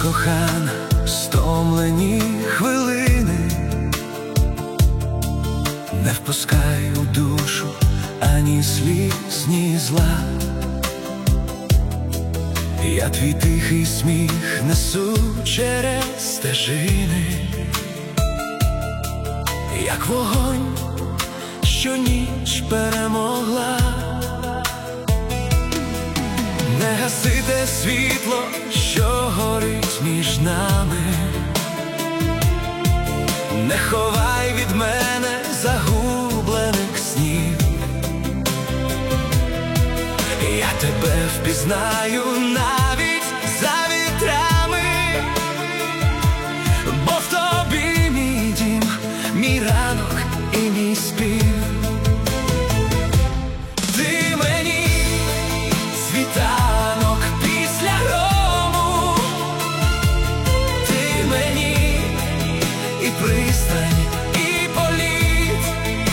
кохана, стомлені хвилини, не впускай у душу ані сліз, ні зла. Я твій тихий сміх несу через стежини, як вогонь, що ніч перемогла. Не гаси те світло, що горить між нами, не ховай від мене загублених снів. Я тебе впізнаю навіть за вітрами, бо в тобі мій дім, мій ранок і мій спів. Ти мені світанок після грому, ти мені і пристань, і політ.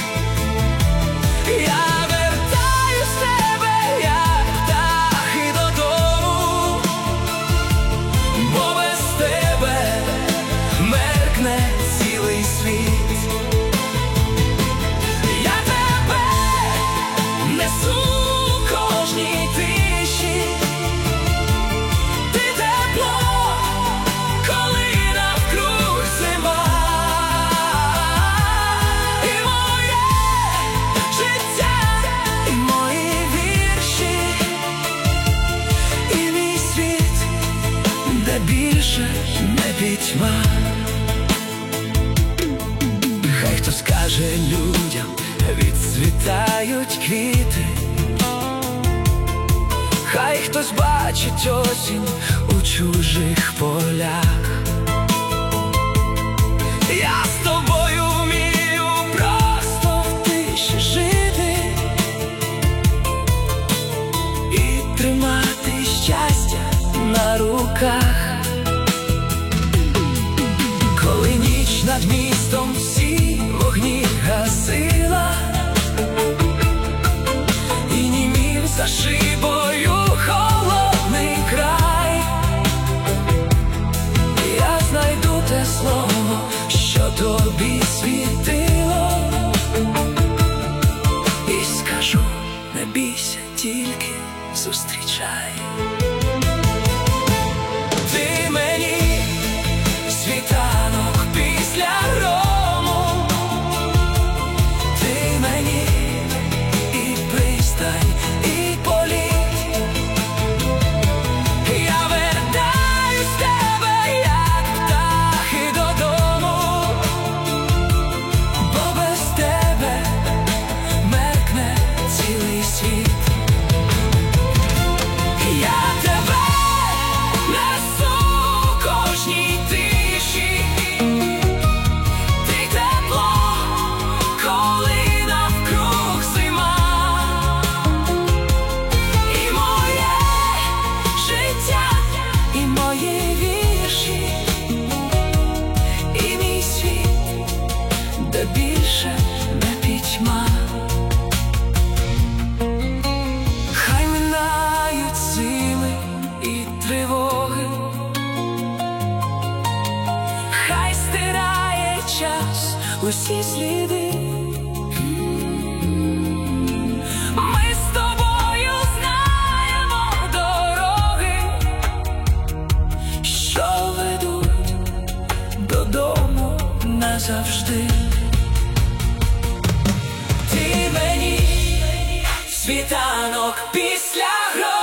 Я вертаю з тебе, як птахи додому, бо без тебе меркне цілий світ. Я тебе несу в кожній тиші, ти тепло, коли навкруг зима. І моє життя, і мої вірші, і мій світ, де більше не пітьма. Хай хто скаже людям, відцвітають квіти, хай хтось бачить осінь у чужих полях. Я з тобою вмію просто в тиші жити і тримати щастя на руках. Коли ніч над містом всі вогні гасила, і німів за шибою холодний край, я знайду те слово, що тобі світило, і скажу: не бійся, тільки зустрічай. Ти мені світанок після грому, ти мені і пристань, і політ. Я вертаю з тебе, як птахи додому, бо без тебе меркне цілий світ. Я тебе несу в кожній тиші, ти тепло, коли навкруг зима. І моє життя, і мої вірші, і мій світ, де більше не пітьма. Хай минають зими і тривоги, хай стирає час усі сліди. Ми з тобою знаємо дороги, що ведуть додому назавжди. Ти мені світанок після грому.